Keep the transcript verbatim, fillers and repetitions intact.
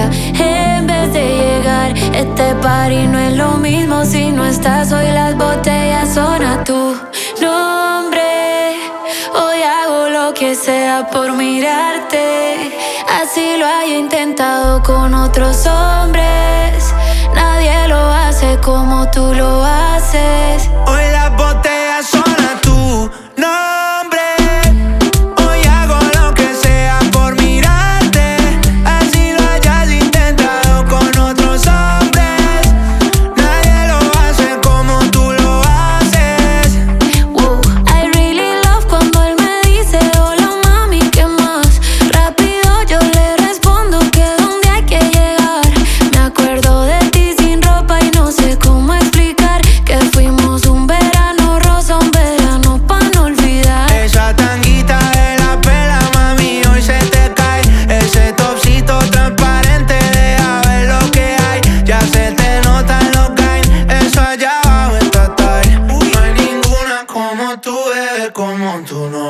hora en vez de llegar. Este party no es lo mismo si no estás. Hoy las botellas son a tu nombre. Hoy hago lo que sea por mirarte. Así lo haya intentado con otros hombres. Nadie lo hace como tú lo haces. Hoy las botellas son a tu nombre. Hoy hago lo que sea por mirarte. Así lo hayas intentado con otros hombres. Nadie lo hace como tú lo haces. Wow, I really love cuando él me dice hola mami, ¿qué más? Rápido yo le respondo que dónde hay que llegar. Me acuerdo de ti sin ropa y no sé cómo explicar que fuimos un verano rosa, un verano pa' no olvidar. Esa tanguita de la pela, mami, hoy se te cae. Ese topsito transparente, deja ver lo que hay. Ya se te notan los gains, eso allá abajo está tight. No hay ninguna como tú, bebé, como tú no